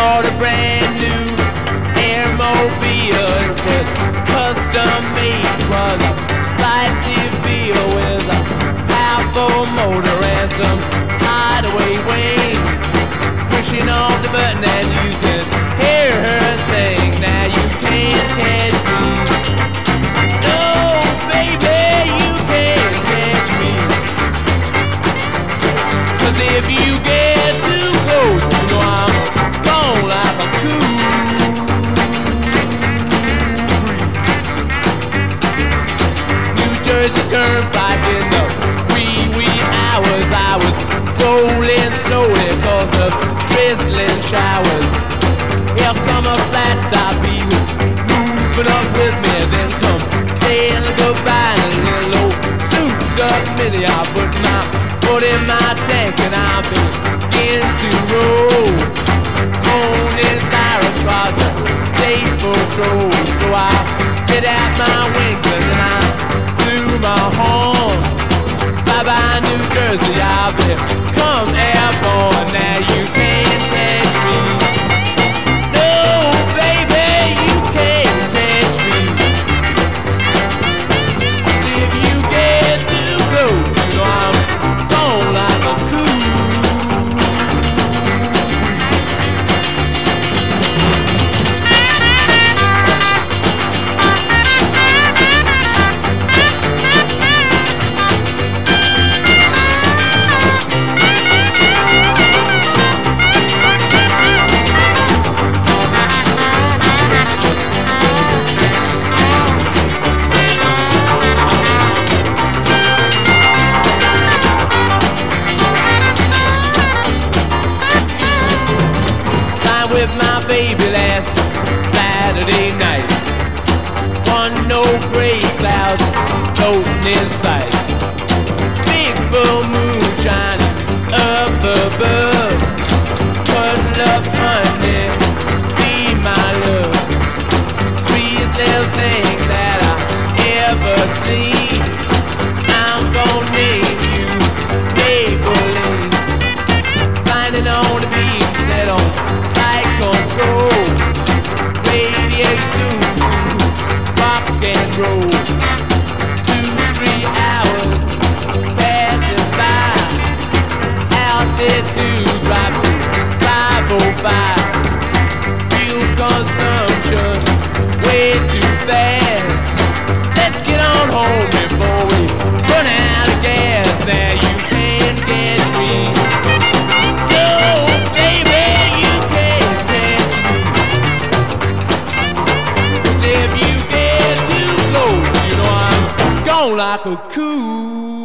bought a brand new Airmobile. It was custom made. It was a light DeVille with a powerful motor and some hideaway wings. Pushing on the button and you can hear her sing. Now you can't catch me. No, baby, you can't catch me. 'Cause if you get too close, you know I'm gone like a cool breeze. New Jersey Turnpike in the wee hours. I was rolling slowly 'cause of drizzling showers. Here come a flat top, he was moving up with me. Then come saying goodbye in a little old souped up mini. I put my foot in my tank and I begin to roll on inside across the state patrol. So I get out my wings and then I blew my horn. Bye-bye New Jersey, I'll become airborne. Now you can't catch me. No, baby, you can't catch me. 'Cause if you get too close, you know I'm gone like a cool with my baby last Saturday night. No gray clouds floating in sight. Big full moon shining up above. Cuddle up, honey, be my love. Sweetest little thing that I ever seen. I'm gonna name you Maybelline. Finding on the beam, set on control, radiate to rock and roll. 2-3 hours passing by. Altitude drop to 505. Fuel consumption way too fast. Let's get on home before we run out of gas. Now you can't get me. Like a cool